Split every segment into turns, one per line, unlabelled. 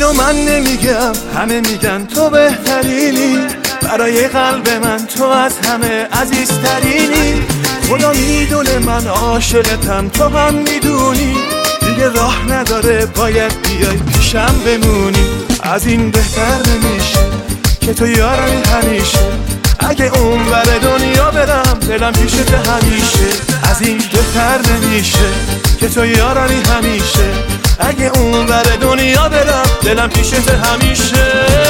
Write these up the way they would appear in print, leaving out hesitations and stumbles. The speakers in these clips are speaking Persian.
اینو من نمیگم، همه میگن تو بهترینی، برای قلب من تو از همه عزیزترینی. خدا میدونه من عاشقتم، تو هم میدونی، دیگه راه نداره باید بیای پیشم بمونی. از این بهتر نمیشه که تو یارمی همیشه، اگه اون بر دنیا برم دلم پیشت همیشه. از این بهتر نمیشه که تو یارمی همیشه، اگه اون بر دنیا برم دلم پیشت همیشه.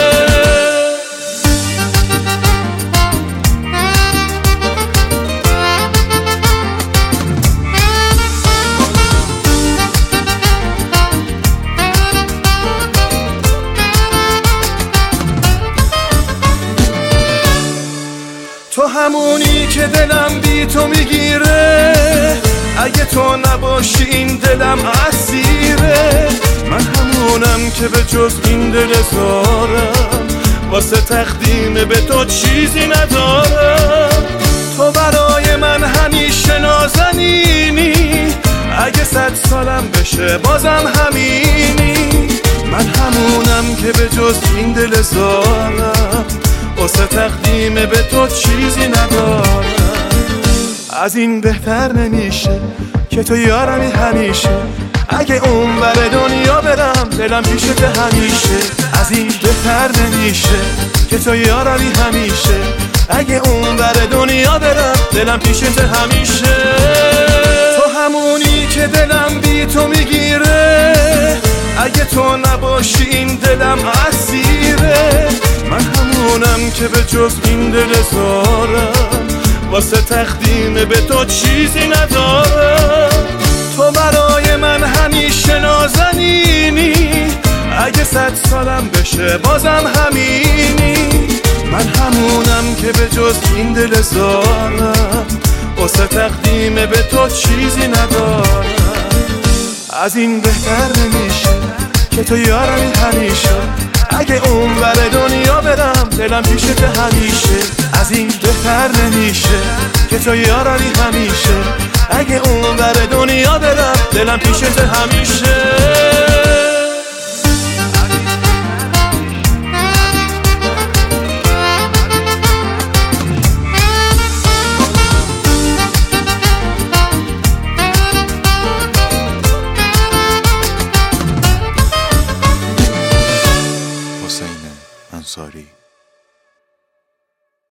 تو همونی که دلم بی تو میگیره، اگه تو نباشی این دلم اسیره. من همونم که به جز این دل زارم، واسه تقدیم به تو چیزی ندارم. تو برای من همیشه نازنینی، اگه 100 سالم بشه بازم همینی. من همونم که به جز این دل زارم، واسه تقدیم به تو چیزی ندارم. از این بهتر نمیشه که تو یارمی همیشه، اگه اون بر دنیا برم دلم پیشت همیشه. از این بهتر نمیشه که تو یارمی همیشه، اگه اون بر دنیا برم دلم پیشت همیشه. تو همونی که دلم بی تو میگیره، اگه تو نباشی این دلم اسیره. من همونم که به جز این دل زارم، واسه تقدیم به تو چیزی ندارم. تو برای من همیشه نازنینی، اگه 100 سالم بشه بازم همینی. من همونم که به جز این دل زارم، واسه تقدیم به تو چیزی ندارم. از این بهتر نمیشه که تو یارمی همیشه، اگه اون بر دنیا برم دلم پیشت همیشه. از این بهتر نمیشه که تو یارمی همیشه، اگه اون بر دنیا برم دلم پیشت همیشه.
حسین انصاری